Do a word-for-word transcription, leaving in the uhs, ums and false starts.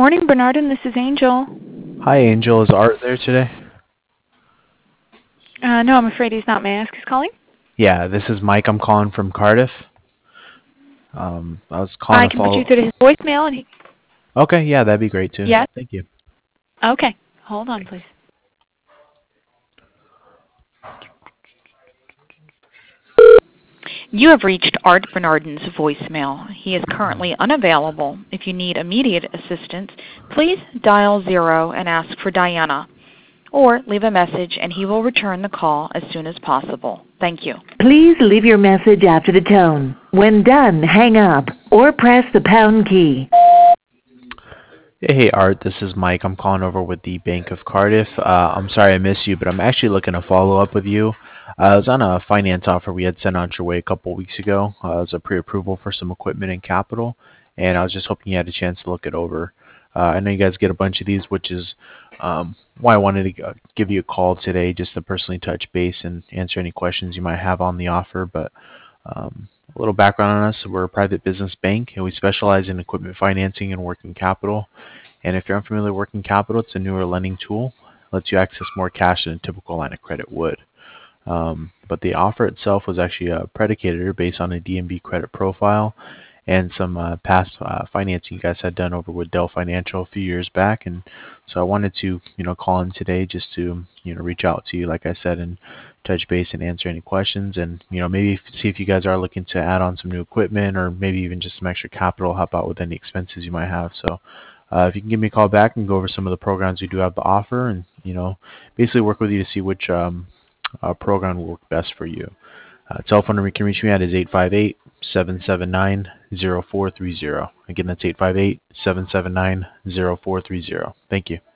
Morning, Bernardin. This is Angel. Hi, Angel. Is Art there today? Uh, no, I'm afraid he's not. May I ask who's calling? Yeah, this is Mike. I'm calling from Cardiff. Um, I was calling I to can put you follow. through to his voicemail. And he... Okay, yeah, that'd be great too. Yes? Thank you. Okay. Hold on, please. You have reached Art Bernardin's voicemail. He is currently unavailable. If you need immediate assistance, please dial zero and ask for Diana, or leave a message and he will return the call as soon as possible. Thank you. Please leave your message after the tone. When done, hang up or press the pound key. Hey, hey, Art. This is Mike. I'm calling over with the Bank of Cardiff. Uh, I'm sorry I missed you, but I'm actually looking to follow up with you. Uh, I was on a finance offer we had sent out your way a couple weeks ago. Uh, it was a pre-approval for some equipment and capital, and I was just hoping you had a chance to look it over. Uh, I know you guys get a bunch of these, which is um, why I wanted to give you a call today, just to personally touch base and answer any questions you might have on the offer. But um, a little background on us: we're a private business bank, and we specialize in equipment financing and working capital. And if you're unfamiliar with working capital, it's a newer lending tool. It lets you access more cash than a typical line of credit would. Um, but the offer itself was actually uh, predicated based on a D N B credit profile and some uh, past uh, financing you guys had done over with Dell Financial a few years back. And so I wanted to, you know, call in today just to, you know, reach out to you, like I said, and touch base and answer any questions. And, you know, maybe see if you guys are looking to add on some new equipment or maybe even just some extra capital, help out with any expenses you might have. So uh, if you can give me a call back and go over some of the programs we do have to offer and, you know, basically work with you to see which um, uh, program will work best for you. Uh, telephone number you can reach me at is eight five eight, seven seven nine, zero four three zero. Again, that's eight five eight, seven seven nine, zero four three zero. Thank you.